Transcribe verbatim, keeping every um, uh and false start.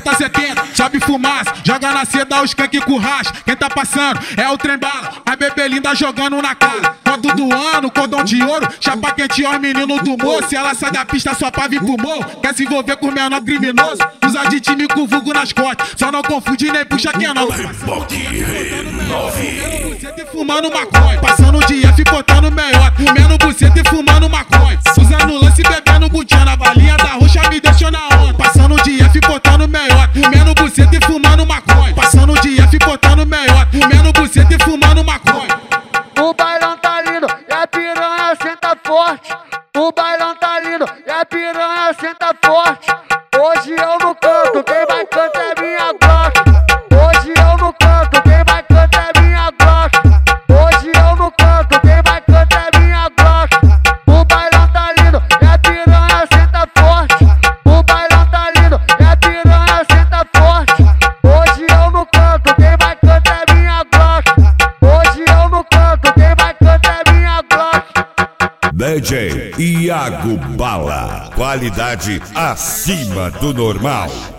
sessenta, setenta, sobe fumaça, joga na seda os skunk com racha. Quem tá passando é o trem bala, a bebê linda jogando na cara. Quando do ano, cordão de ouro, chapa quente ó, menino do moço. Se ela sai da pista só pra vir pro morro, quer se envolver com o menor criminoso. Usa de time com vulgo nas costas, só não confunde nem puxa quem é nova. Buceta e fumando maconha, passando o dia ficotando melhor, comendo buceta e fumando maconha. Usando lance e bebendo budinha, na valinha da roxa me deixou na onda. Passando o dia ficotando melhor, comendo buceta e fumando maconha. Passando o dia ficotando melhor, comendo buceta e fumando maconha. O bailão tá lindo e a piranha senta forte. O bailão tá lindo e a piranha senta forte. Hoje eu não canto, quem vai cantar é minha Glock. Hoje eu não canto, quem vai cantar é minha Glock. Hoje eu não canto, quem vai cantar é minha Glock. O bailão tá lindo e a piranha senta forte. O bailão tá lindo e a piranha senta forte. Hoje eu não canto, quem vai cantar é minha Glock. Hoje eu não canto, quem vai cantar é minha Glock. D J Iago Bala, qualidade acima do normal.